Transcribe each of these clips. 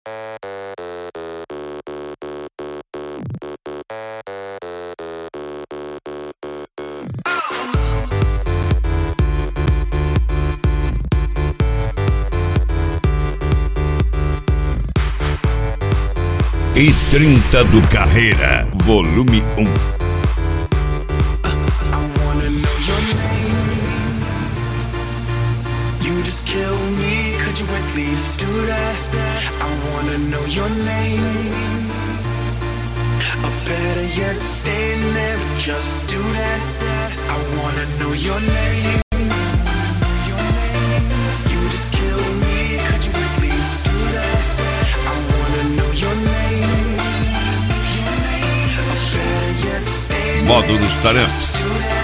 E 30 do Carreira, volume 1. Kill me, could you at least do that? I wanna know your name. Or better yet, stay there, just do that. I wanna know your name. You just kill me, could you at least do that? I wanna know your name. Or better yet, stay there, Módulos Tarantes. just do that.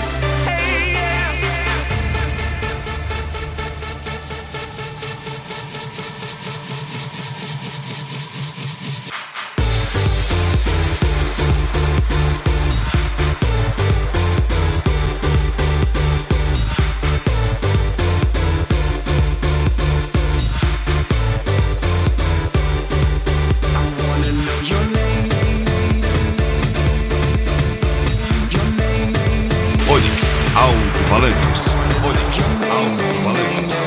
Onix Alto-Falantes. Onix Alto-Falantes.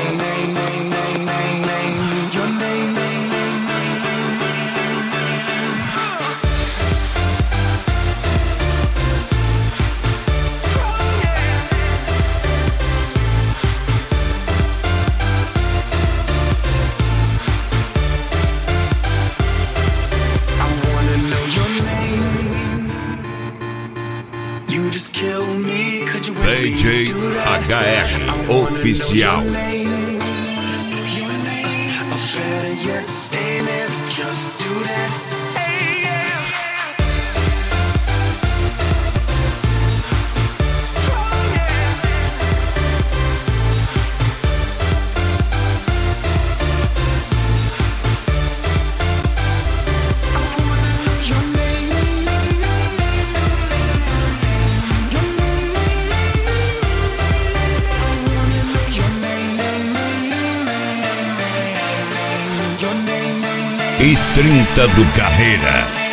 DJ HR Oficial. E 30 do Carreira.